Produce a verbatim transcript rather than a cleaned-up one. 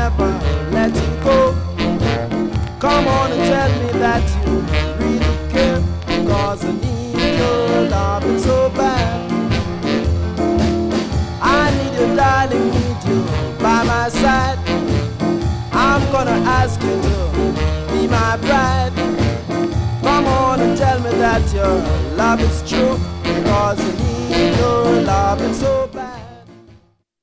never let you go. Come on and tell me that you really care, cause I need your loving so bad. I need you, darling, need you by my side. I'm gonna ask you to be my bride. Come on and tell me that your love is true, cause I need your loving so bad.